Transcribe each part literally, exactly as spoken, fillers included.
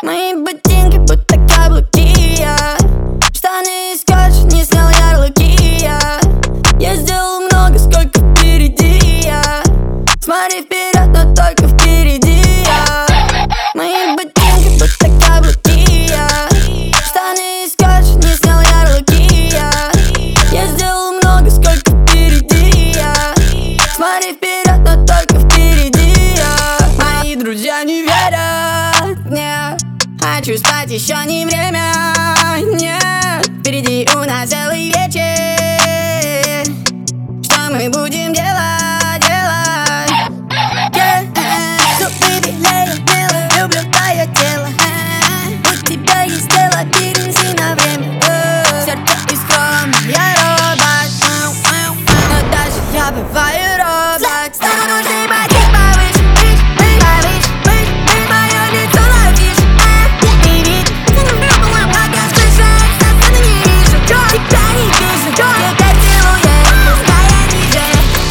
Мои ботинки будто каблуки, я штаны из скотча, не снял ярлыки, я Я сделал много, сколько впереди, я Смотри вперед, но только впереди, я Мои ботинки будто каблуки, я штаны из скотча, не снял ярлыки, я Я сделал много, сколько впереди, я Смотри вперед, но только впереди, я Мои друзья не верят, нет Хочу спать, еще не время, нет Впереди у нас целый вечер Что мы будем делать, делать yeah. Зубы белее мела, люблю твое тело У тебя есть дело, перенеси на время Сердце из хрома, я робот Но даже я бываю робот Стану нужный ботик повыше, выше, повыше, выше, выше Мое лицо ловишь, не видишь Как я слышу, сосуды не вижу Тебя не вижу, тебя целует, пускай ниже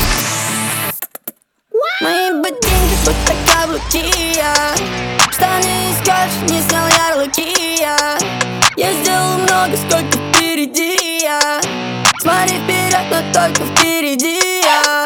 Мои ботинки будто каблуки, я штаны из скотча, не снял ярлыки, я Я сделал много, сколько впереди, я Смотри вперед, но только впереди, я